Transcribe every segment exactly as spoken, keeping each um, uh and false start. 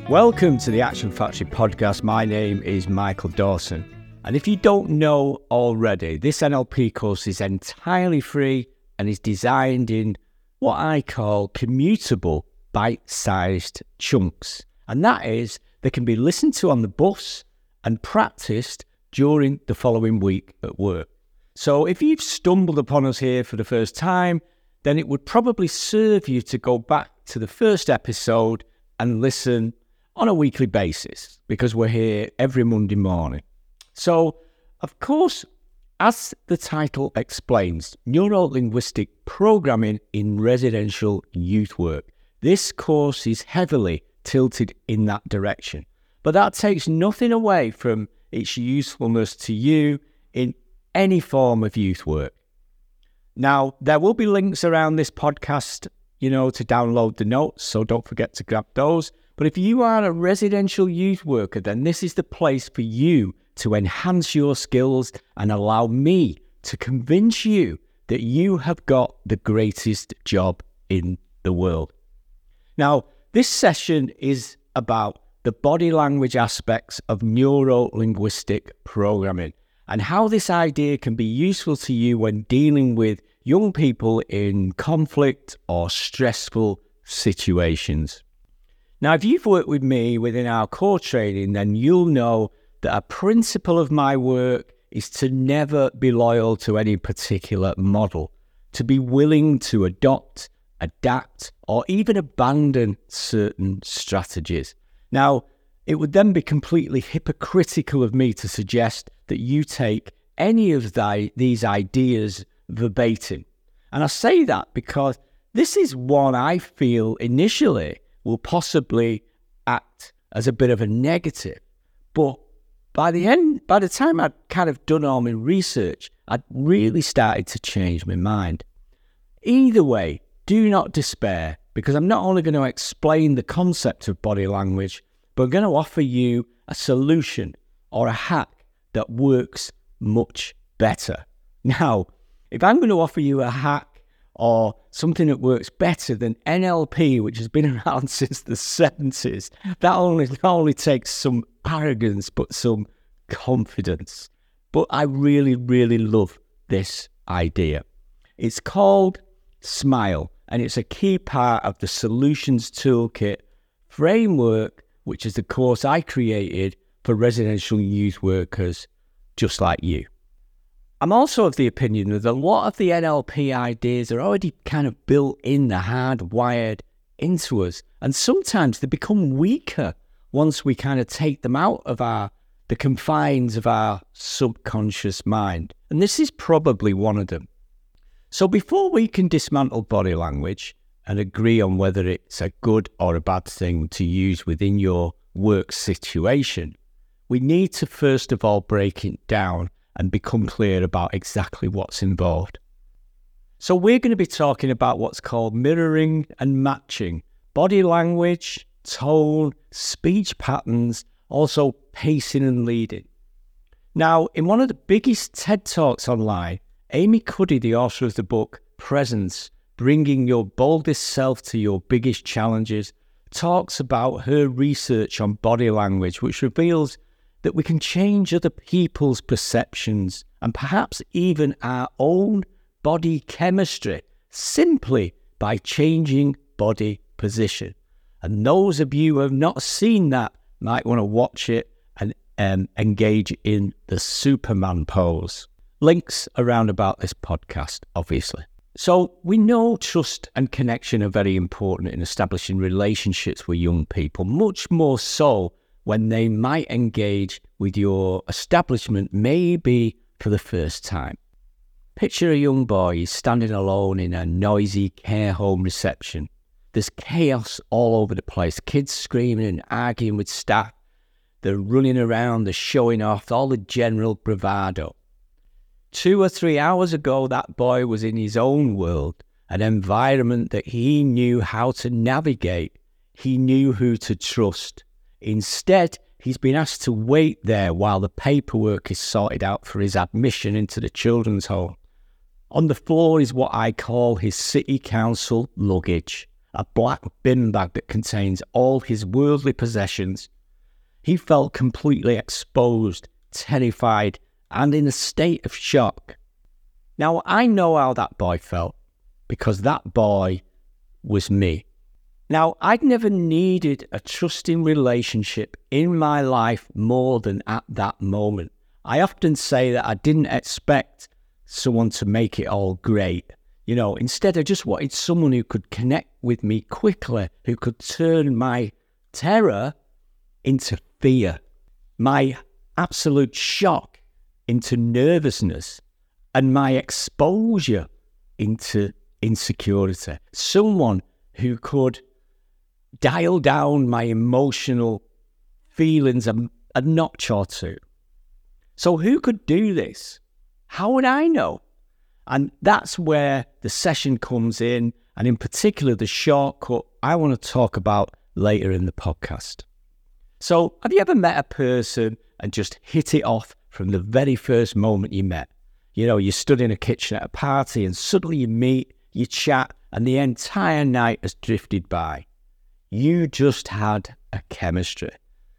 Welcome to the Action Factory podcast. My name is Michael Dawson. And if you don't know already, this N L P course is entirely free and is designed in what I call commutable, bite-sized chunks. And that is, they can be listened to on the bus and practiced during the following week at work. So if you've stumbled upon us here for the first time, then it would probably serve you to go back to the first episode and listen on a weekly basis, because we're here every Monday morning. So, of course, as the title explains, Neuro-Linguistic Programming in Residential Youth Work. This course is heavily tilted in that direction, but that takes nothing away from its usefulness to you in any form of youth work. Now, there will be links around this podcast, you know, to download the notes, so don't forget to grab those. But if you are a residential youth worker, then this is the place for you to enhance your skills and allow me to convince you that you have got the greatest job in the world. Now, this session is about the body language aspects of neuro-linguistic programming and how this idea can be useful to you when dealing with young people in conflict or stressful situations. Now, if you've worked with me within our core training, then you'll know that a principle of my work is to never be loyal to any particular model, to be willing to adopt, adapt, or even abandon certain strategies. Now, it would then be completely hypocritical of me to suggest that you take any of the, these ideas verbatim. And I say that because this is one I feel initially will possibly act as a bit of a negative. But by the end, by the time I'd kind of done all my research, I'd really started to change my mind. Either way, do not despair, because I'm not only going to explain the concept of body language, but I'm going to offer you a solution or a hack that works much better. Now, if I'm going to offer you a hack or something that works better than N L P, which has been around since the seventies, that only, not only takes some arrogance, but some confidence. But I really, really love this idea. It's called SMILE, and it's a key part of the Solutions Toolkit framework, which is the course I created for residential youth workers just like you. I'm also of the opinion that a lot of the N L P ideas are already kind of built in, they're hardwired into us. And sometimes they become weaker once we kind of take them out of our the confines of our subconscious mind. And this is probably one of them. So before we can dismantle body language and agree on whether it's a good or a bad thing to use within your work situation, we need to first of all break it down and become clear about exactly what's involved. So we're going to be talking about what's called mirroring and matching, body language, tone, speech patterns, also pacing and leading. Now, in one of the biggest TED Talks online, Amy Cuddy, the author of the book Presence, Bringing Your Boldest Self to Your Biggest Challenges, talks about her research on body language, which reveals that we can change other people's perceptions and perhaps even our own body chemistry simply by changing body position. And those of you who have not seen that might want to watch it and um, engage in the Superman pose. Links around about this podcast, obviously. So we know trust and connection are very important in establishing relationships with young people, much more so when they might engage with your establishment, maybe for the first time. Picture a young boy, he's standing alone in a noisy care home reception. There's chaos all over the place, kids screaming and arguing with staff. They're running around, they're showing off, all the general bravado. Two or three hours ago, that boy was in his own world, an environment that he knew how to navigate. He knew who to trust. Instead, he's been asked to wait there while the paperwork is sorted out for his admission into the children's home. On the floor is what I call his city council luggage, a black bin bag that contains all his worldly possessions. He felt completely exposed, terrified, and in a state of shock. Now, I know how that boy felt, because that boy was me. Now, I'd never needed a trusting relationship in my life more than at that moment. I often say that I didn't expect someone to make it all great. You know, instead I just wanted someone who could connect with me quickly, who could turn my terror into fear, my absolute shock into nervousness, and my exposure into insecurity. Someone who could dial down my emotional feelings a, a notch or two. So who could do this? How would I know? And that's where the session comes in, and in particular the shortcut I want to talk about later in the podcast. So have you ever met a person and just hit it off from the very first moment you met? You know, you stood in a kitchen at a party and suddenly you meet, you chat, and the entire night has drifted by. You just had a chemistry.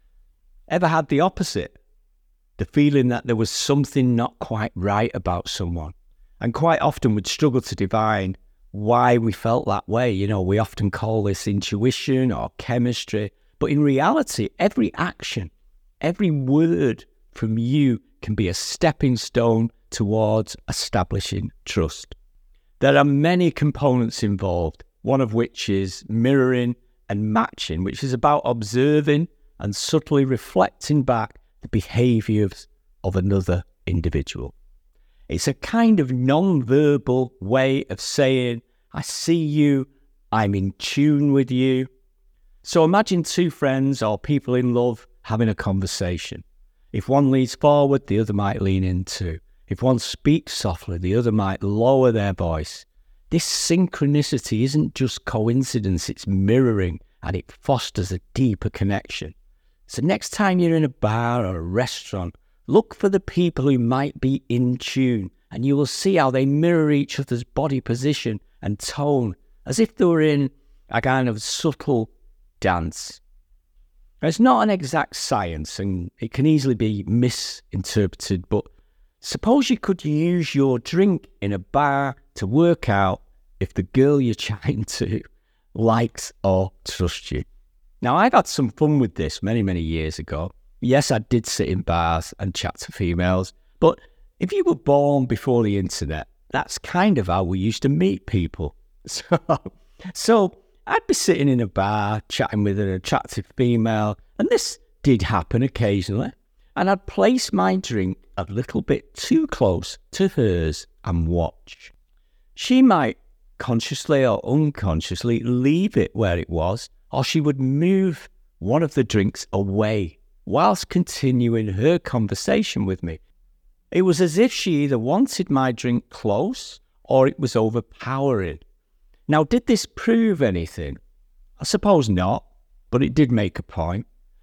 Ever had the opposite? The feeling that there was something not quite right about someone. And quite often we'd struggle to divine why we felt that way. You know, we often call this intuition or chemistry. But in reality, every action, every word from you can be a stepping stone towards establishing trust. There are many components involved, one of which is mirroring and matching, which is about observing and subtly reflecting back the behaviours of another individual. It's a kind of non-verbal way of saying, I see you, I'm in tune with you. So imagine two friends or people in love having a conversation. If one leans forward, the other might lean in too. If one speaks softly, the other might lower their voice. This synchronicity isn't just coincidence, it's mirroring, and it fosters a deeper connection. So next time you're in a bar or a restaurant, look for the people who might be in tune, and you will see how they mirror each other's body position and tone, as if they were in a kind of subtle dance. It's not an exact science, and it can easily be misinterpreted, but suppose you could use your drink in a bar to work out if the girl you're chatting to likes or trusts you. Now, I've had some fun with this many, many years ago. Yes, I did sit in bars and chat to females, but if you were born before the internet, that's kind of how we used to meet people. So, so I'd be sitting in a bar chatting with an attractive female, and this did happen occasionally, and I'd place my drink a little bit too close to hers and watch. She might consciously or unconsciously leave it where it was, or she would move one of the drinks away whilst continuing her conversation with me. It was as if she either wanted my drink close or it was overpowering. Now, did this prove anything? I suppose not, but it did make a point.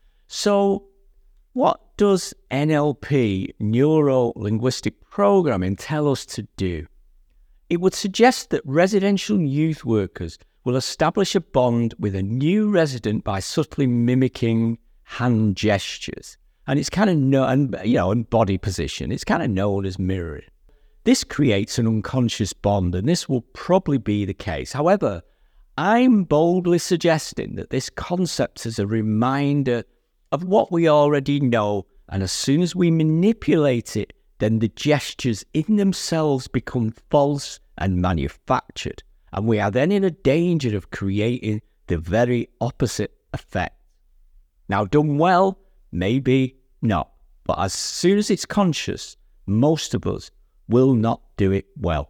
So, what does N L P, Neuro-Linguistic Programming, tell us to do? It would suggest that residential youth workers will establish a bond with a new resident by subtly mimicking hand gestures. And it's kind of known, you know, and body position. It's kind of known as mirroring. This creates an unconscious bond, and this will probably be the case. However, I'm boldly suggesting that this concept is a reminder of what we already know, and as soon as we manipulate it, then the gestures in themselves become false and manufactured, and we are then in a danger of creating the very opposite effect. Now, done well, maybe not, but as soon as it's conscious, most of us will not do it well.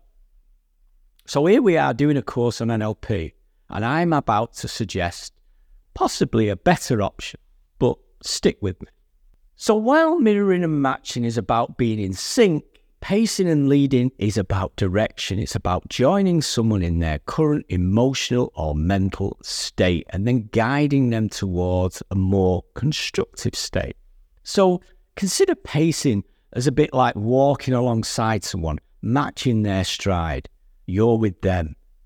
So here we are doing a course on N L P, and I'm about to suggest possibly a better option, but stick with me. So while mirroring and matching is about being in sync, pacing and leading is about direction. It's about joining someone in their current emotional or mental state and then guiding them towards a more constructive state. So consider pacing as a bit like walking alongside someone, matching their stride. You're with them,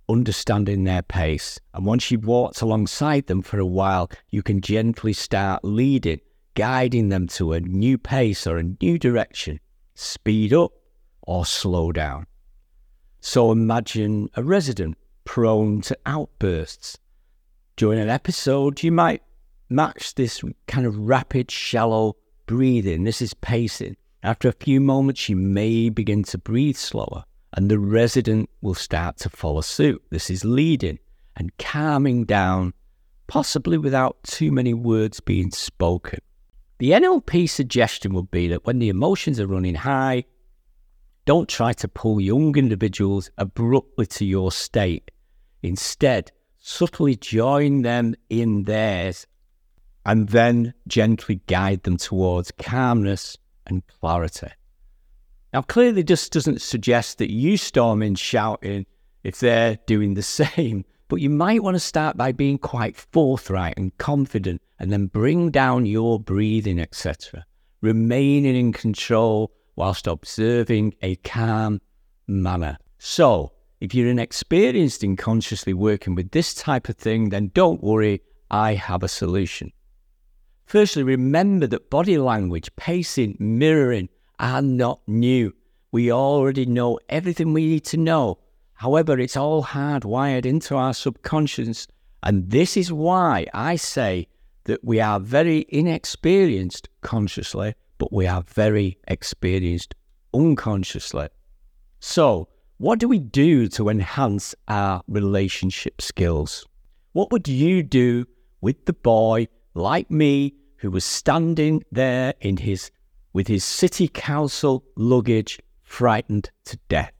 understanding their pace. And once you've walked alongside them for a while, you can gently start leading, guiding them to a new pace or a new direction. Speed up or slow down. So imagine a resident prone to outbursts. During an episode, you might match this kind of rapid, shallow breathing. This is pacing. After a few moments, you may begin to breathe slower, and the resident will start to follow suit. This is leading and calming down, possibly without too many words being spoken. The N L P suggestion would be that when the emotions are running high, don't try to pull young individuals abruptly to your state. Instead, subtly join them in theirs and then gently guide them towards calmness and clarity. Now, clearly this doesn't suggest that you storm in shouting if they're doing the same, but you might want to start by being quite forthright and confident and then bring down your breathing, et cetera, remaining in control whilst observing a calm manner. So, if you're inexperienced in consciously working with this type of thing, then don't worry, I have a solution. Firstly, remember that body language, pacing, mirroring are not new. We already know everything we need to know. However, it's all hardwired into our subconscious, and this is why I say that we are very inexperienced consciously, but we are very experienced unconsciously. So, what do we do to enhance our relationship skills? What would you do with the boy like me who was standing there in his with his city council luggage, frightened to death?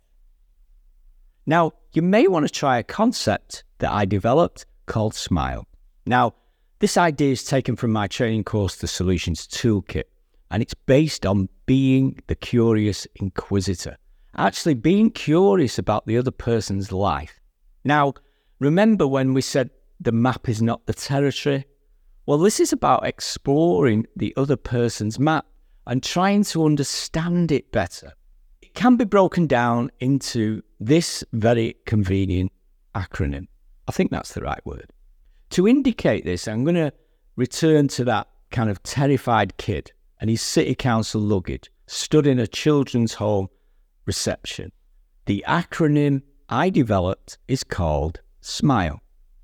Now, you may want to try a concept that I developed called SMILE. Now, this idea is taken from my training course, The Solutions Toolkit, and it's based on being the curious inquisitor. Actually being curious about the other person's life. Now, remember when we said the map is not the territory? Well, this is about exploring the other person's map and trying to understand it better. It can be broken down into this very convenient acronym. I think that's the right word. To indicate this, I'm going to return to that kind of terrified kid and his city council luggage stood in a children's home reception. The acronym I developed is called SMILE.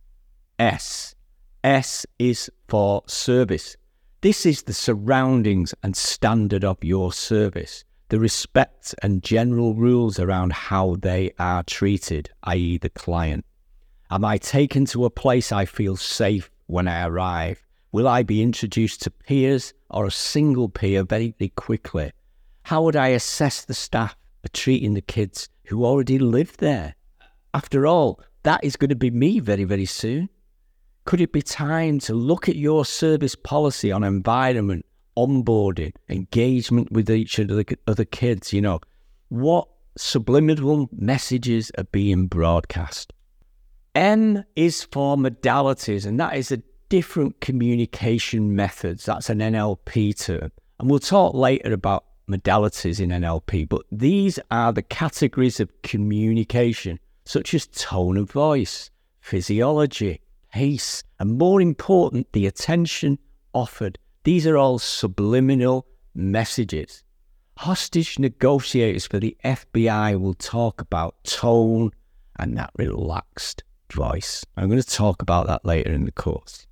S. S is for service. This is the surroundings and standard of your service, the respect and general rules around how they are treated, that is the client. Am I taken to a place I feel safe when I arrive? Will I be introduced to peers or a single peer very, very quickly? How would I assess the staff are treating the kids who already live there? After all, that is going to be me very, very soon. Could it be time to look at your service policy on environment, onboarding, engagement with each of the other kids? You know, what subliminal messages are being broadcast? M is for modalities, and that is a different communication methods. That's an N L P term. And we'll talk later about modalities in N L P, but these are the categories of communication, such as tone of voice, physiology, pace, and more important, the attention offered. These are all subliminal messages. Hostage negotiators for the F B I will talk about tone and that relaxed voice. I'm going to talk about that later in the course.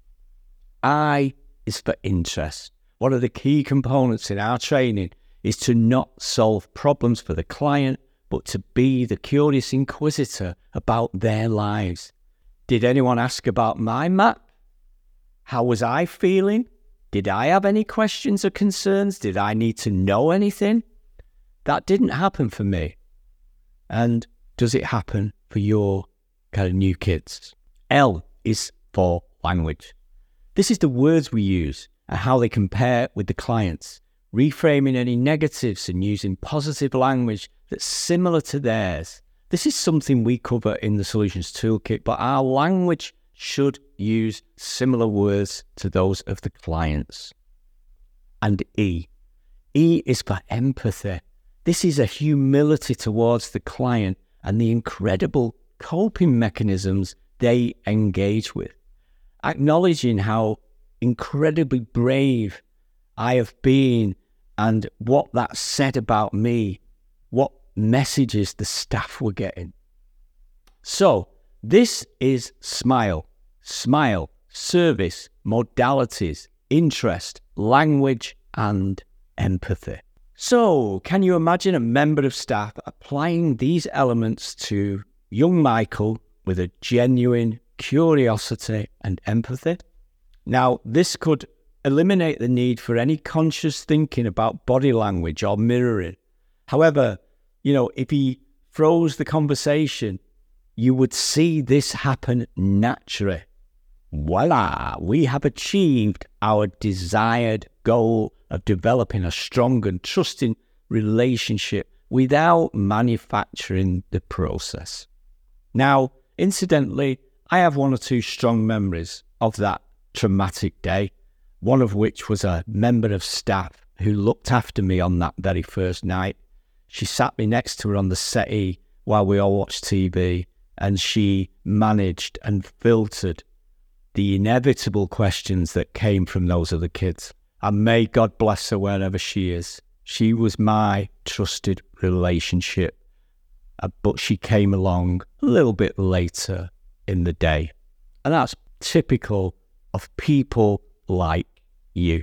I is for interest. One of the key components in our training is to not solve problems for the client, but to be the curious inquisitor about their lives. Did anyone ask about my map? How was I feeling? Did I have any questions or concerns? Did I need to know anything? That didn't happen for me. And does it happen for your kind of new kids? L is for language. This is the words we use and how they compare with the clients, reframing any negatives and using positive language that's similar to theirs. This is something we cover in the Solutions Toolkit, but our language should use similar words to those of the clients. And E. E is for empathy. This is a humility towards the client and the incredible coping mechanisms they engage with, acknowledging how incredibly brave I have been and what that said about me, what messages the staff were getting. So this is SMILE. SMILE, service, modalities, interest, language, and empathy. So can you imagine a member of staff applying these elements to young Michael with a genuine curiosity and empathy? Now, this could eliminate the need for any conscious thinking about body language or mirroring. However, you know, if he froze the conversation, you would see this happen naturally. Voila, we have achieved our desired goal of developing a strong and trusting relationship without manufacturing the process. Now, incidentally, I have one or two strong memories of that traumatic day, one of which was a member of staff who looked after me on that very first night. She sat me next to her on the settee while we all watched T V, and she managed and filtered the inevitable questions that came from those other kids. And may God bless her wherever she is. She was my trusted relationship, uh, but she came along a little bit later in the day. And that's typical of people like you.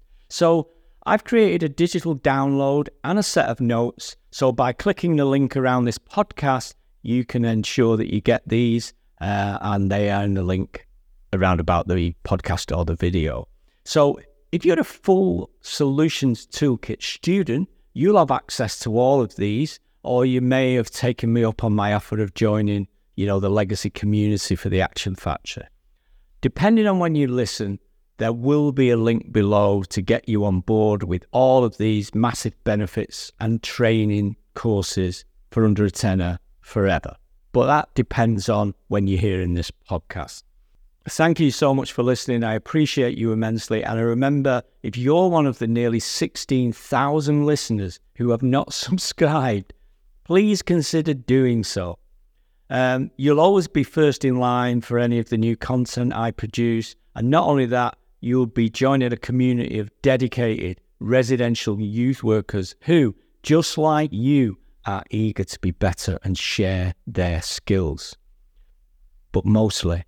So I've created a digital download and a set of notes. So by clicking the link around this podcast, you can ensure that you get these uh, and they are in the link around about the podcast or the video. So if you're a full Solutions Toolkit student, you'll have access to all of these, or you may have taken me up on my offer of joining, you know, the legacy community for the Action Factory. Depending on when you listen, there will be a link below to get you on board with all of these massive benefits and training courses for under a tenner forever. But that depends on when you're hearing this podcast. Thank you so much for listening. I appreciate you immensely. And I remember, if you're one of the nearly sixteen thousand listeners who have not subscribed, please consider doing so. Um, you'll always be first in line for any of the new content I produce. And not only that, you'll be joining a community of dedicated residential youth workers who, just like you, are eager to be better and share their skills. But mostly,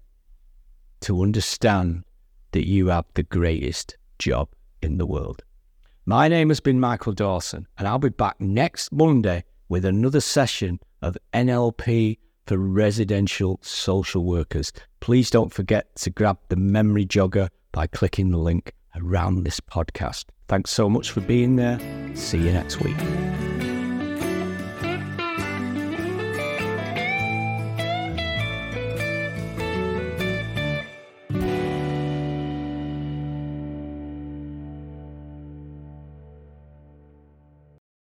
to understand that you have the greatest job in the world. My name has been Michael Dawson, and I'll be back next Monday with another session of N L P for residential social workers. Please don't forget to grab the memory jogger by clicking the link around this podcast. Thanks so much for being there. See you next week.